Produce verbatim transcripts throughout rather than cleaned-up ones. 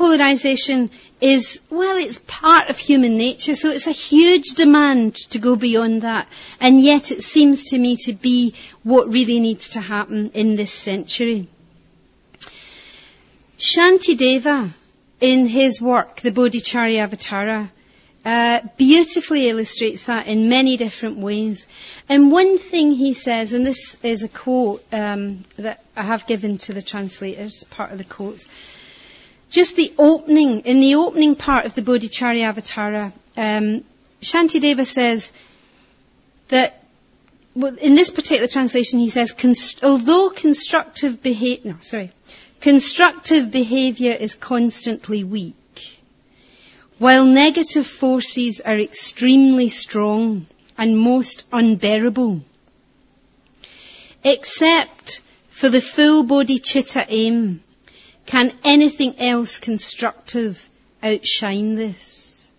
polarization is, well, it's part of human nature, so it's a huge demand to go beyond that. And yet it seems to me to be what really needs to happen in this century. Shantideva, in his work, the Bodhicharyavatara, uh, beautifully illustrates that in many different ways. And one thing he says, and this is a quote um, that I have given to the translators, part of the quotes, just the opening, in the opening part of the Bodhicharyavatara, um, Shantideva says that, well, in this particular translation he says, Const- although constructive behavior, no, sorry, constructive behavior is constantly weak, while negative forces are extremely strong and most unbearable, except for the full bodhicitta aim, can anything else constructive outshine this?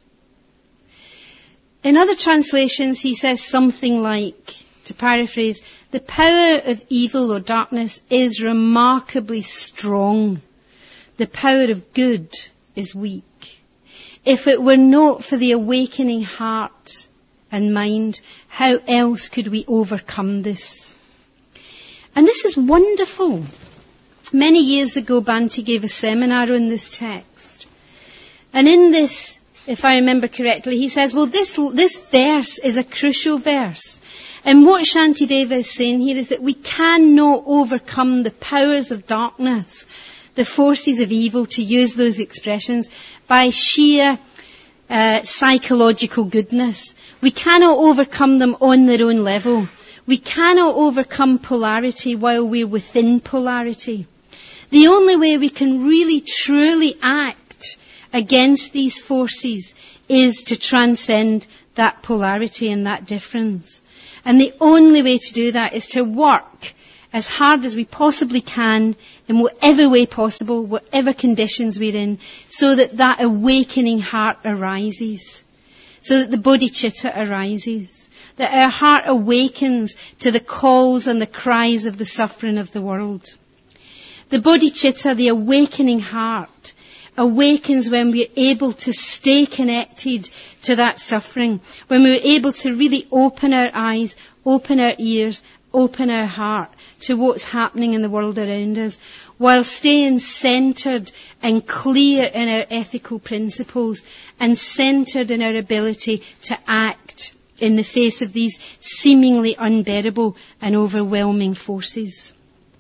In other translations, he says something like, to paraphrase, the power of evil or darkness is remarkably strong. The power of good is weak. If it were not for the awakening heart and mind, how else could we overcome this? And this is wonderful. Many years ago, Bhante gave a seminar on this text. And in this, if I remember correctly, he says, well, this, this verse is a crucial verse. And what Shantideva is saying here is that we cannot overcome the powers of darkness, the forces of evil, to use those expressions, by sheer uh, psychological goodness. We cannot overcome them on their own level. We cannot overcome polarity while we're within polarity. The only way we can really truly act against these forces is to transcend that polarity and that difference. And the only way to do that is to work as hard as we possibly can in whatever way possible, whatever conditions we're in, so that that awakening heart arises, so that the bodhicitta arises, that our heart awakens to the calls and the cries of the suffering of the world. The bodhicitta, the awakening heart, awakens when we're able to stay connected to that suffering, when we're able to really open our eyes, open our ears, open our heart to what's happening in the world around us, while staying centred and clear in our ethical principles and centred in our ability to act in the face of these seemingly unbearable and overwhelming forces.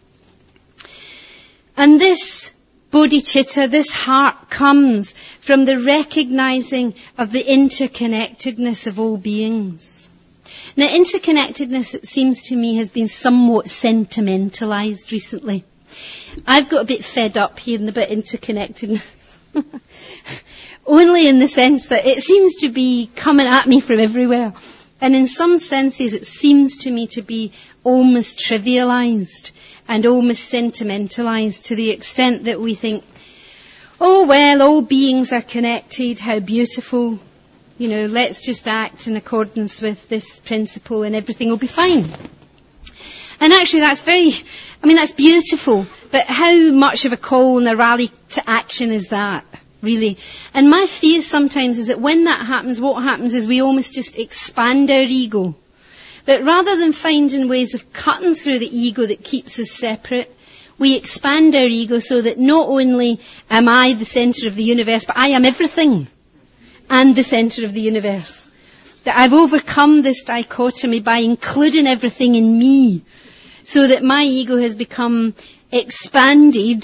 And this bodhicitta, this heart, comes from the recognising of the interconnectedness of all beings. Now, interconnectedness, it seems to me, has been somewhat sentimentalised recently. I've got a bit fed up hearing about interconnectedness. Only in the sense that it seems to be coming at me from everywhere. And in some senses, it seems to me to be almost trivialised and almost sentimentalised, to the extent that we think, oh, well, all beings are connected, how beautiful. You know, let's just act in accordance with this principle and everything will be fine. And actually that's very, I mean, that's beautiful, but how much of a call and a rally to action is that, really? And my fear sometimes is that when that happens, what happens is we almost just expand our ego. That rather than finding ways of cutting through the ego that keeps us separate, we expand our ego so that not only am I the centre of the universe, but I am everything and the centre of the universe. That I've overcome this dichotomy by including everything in me, so that my ego has become expanded,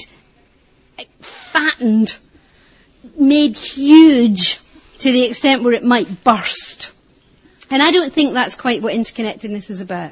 fattened, made huge to the extent where it might burst. And I don't think that's quite what interconnectedness is about,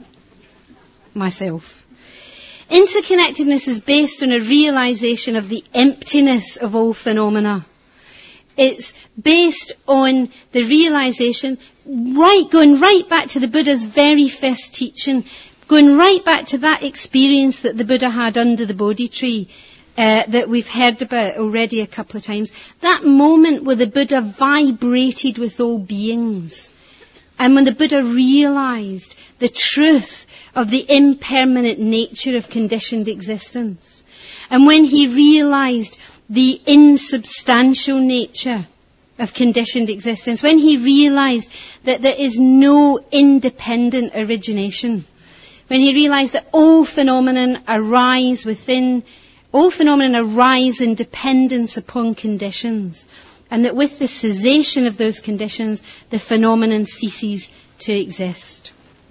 myself. Interconnectedness is based on a realisation of the emptiness of all phenomena. It's based on the realisation, right, going right back to the Buddha's very first teaching, going right back to that experience that the Buddha had under the Bodhi tree, uh, that we've heard about already a couple of times. That moment where the Buddha vibrated with all beings. And when the Buddha realised the truth of the impermanent nature of conditioned existence. And when he realised the insubstantial nature of conditioned existence, when he realised that there is no independent origination, when he realised that all phenomenon arise within, all phenomena arise in dependence upon conditions, and that with the cessation of those conditions, the phenomenon ceases to exist.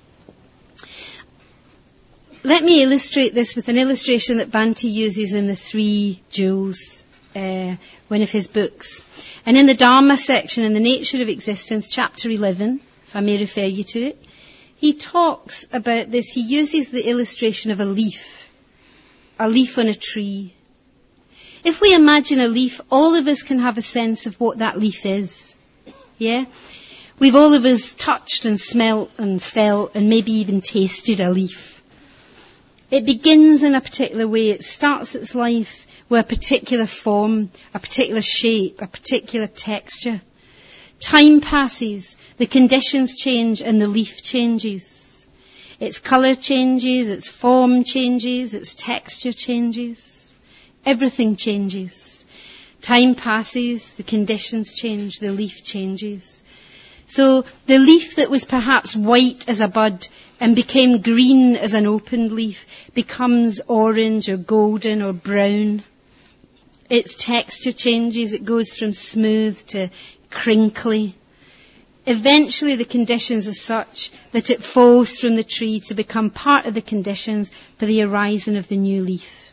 Let me illustrate this with an illustration that Bhante uses in the Three Jewels, uh, one of his books. And in the Dharma section, in the Nature of Existence, chapter eleven, if I may refer you to it, he talks about this. He uses the illustration of a leaf, a leaf on a tree. If we imagine a leaf, all of us can have a sense of what that leaf is. Yeah? We've all of us touched and smelt and felt and maybe even tasted a leaf. It begins in a particular way. It starts its life with a particular form, a particular shape, a particular texture. Time passes, the conditions change, and the leaf changes. Its colour changes, its form changes, its texture changes. Everything changes. Time passes, the conditions change, the leaf changes. So the leaf that was perhaps white as a bud and became green as an opened leaf becomes orange or golden or brown. Its texture changes. It goes from smooth to crinkly. Eventually the conditions are such that it falls from the tree to become part of the conditions for the arising of the new leaf.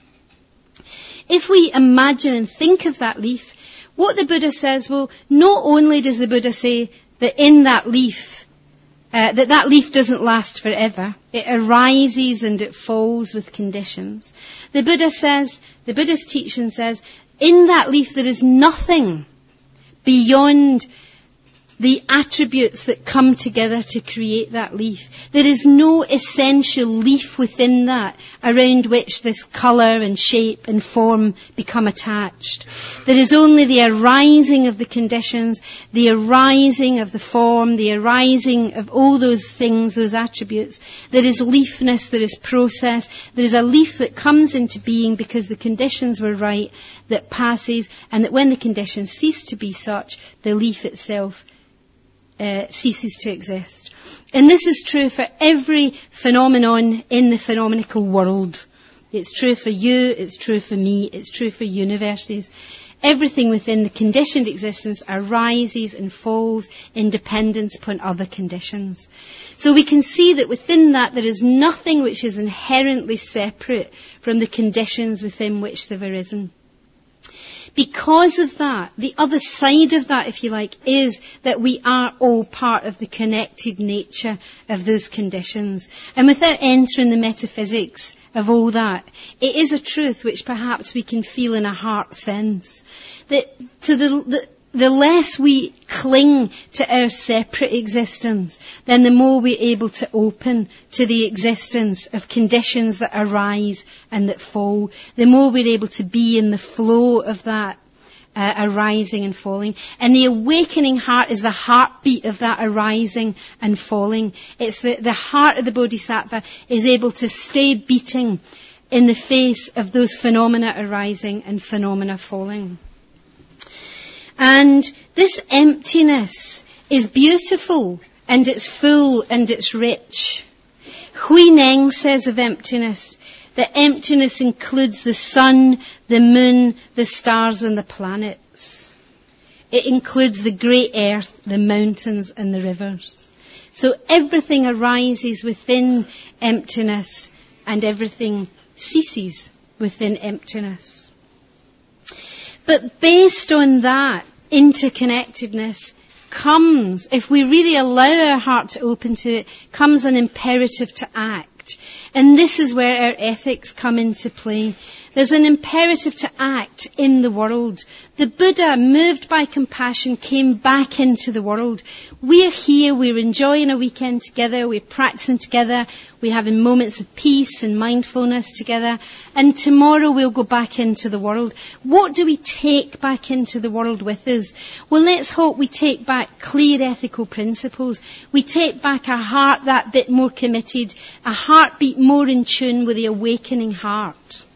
If we imagine and think of that leaf, what the Buddha says, well, not only does the Buddha say that in that leaf, uh, that that leaf doesn't last forever. It arises and it falls with conditions. The Buddha says, the Buddha's teaching says, in that leaf there is nothing beyond the attributes that come together to create that leaf. There is no essential leaf within that around which this colour and shape and form become attached. There is only the arising of the conditions, the arising of the form, the arising of all those things, those attributes. There is leafness, there is process. There is a leaf that comes into being because the conditions were right, that passes, and that when the conditions cease to be such, the leaf itself Uh, ceases to exist. And this is true for every phenomenon in the phenomenological world. It's true for you, it's true for me, it's true for universes. Everything within the conditioned existence arises and falls in dependence upon other conditions. So we can see that within that there is nothing which is inherently separate from the conditions within which they've arisen. Because of that, the other side of that, if you like, is that we are all part of the connected nature of those conditions. And without entering the metaphysics of all that, it is a truth which perhaps we can feel in a heart sense. That to the, the, the less we cling to our separate existence, then the more we're able to open to the existence of conditions that arise and that fall. The more we're able to be in the flow of that uh, arising and falling. And the awakening heart is the heartbeat of that arising and falling. It's the, the heart of the Bodhisattva is able to stay beating in the face of those phenomena arising and phenomena falling. And this emptiness is beautiful, and it's full, and it's rich. Hui Neng says of emptiness that emptiness includes the sun, the moon, the stars and the planets. It includes the great earth, the mountains and the rivers. So everything arises within emptiness and everything ceases within emptiness. But based on that interconnectedness comes, if we really allow our heart to open to it, comes an imperative to act. And this is where our ethics come into play. There's an imperative to act in the world. The Buddha, moved by compassion, came back into the world. We're here, we're enjoying a weekend together, we're practicing together, we're having moments of peace and mindfulness together, and tomorrow we'll go back into the world. What do we take back into the world with us? Well, let's hope we take back clear ethical principles. We take back a heart that bit more committed, a heartbeat more in tune with the awakening heart.